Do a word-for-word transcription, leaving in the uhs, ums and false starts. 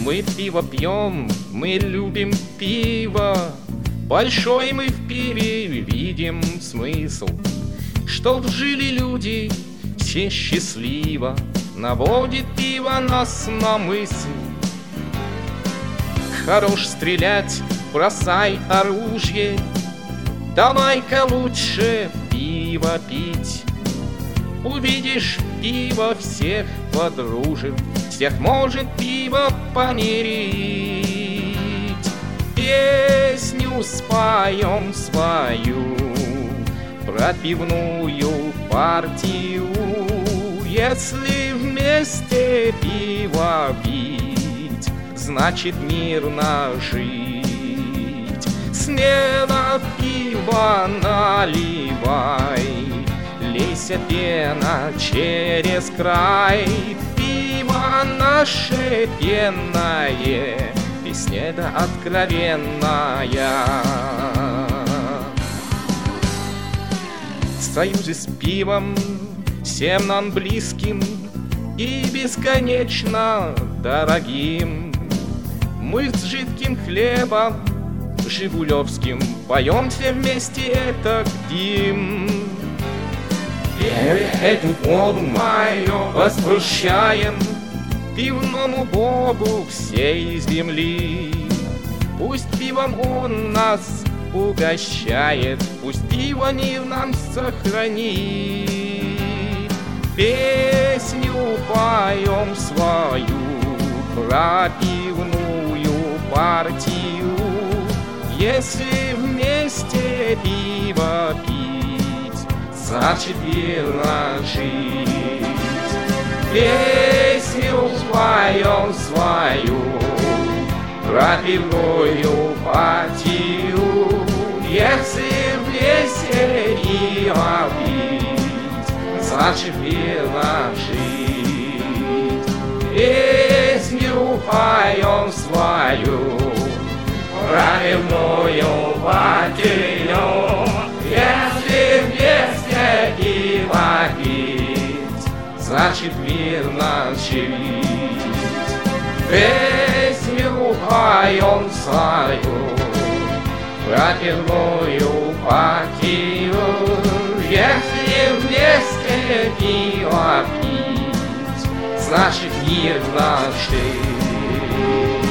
Мы пиво пьем, мы любим пиво, большой мы в пиве видим смысл, чтоб жили люди все счастливо, наводит пиво нас на мысль. Хорош стрелять, бросай оружие, давай-ка лучше пиво пить. Увидишь, пиво всех подружит, всех может пиво помирить. Песню споем свою про пивную партию, если вместе пиво пить, значит мирно жить. Смело пиво наливай, лейся пена через край. Пиво наше пенное, беседа откровенная. В союзе с пивом всем нам близким и бесконечно дорогим мы с жидким хлебом жигулевским поем все вместе этот гимн. Эту воду мою возвращаем пивному богу всей земли. Пусть пивом он нас угощает, пусть пиво мир нам сохранит. Песню поем свою про пивную партию, если вместе пиво пить, значит верно жить. Песню поем свою про пивную партию, если вместе пиво пить, значит верно жить. Песню поем свою про пивную партию, если вместе пиво пить, значит мирно жить. Песню поем свою про пивную партию, если вместе пиво пить, значит мирно жить.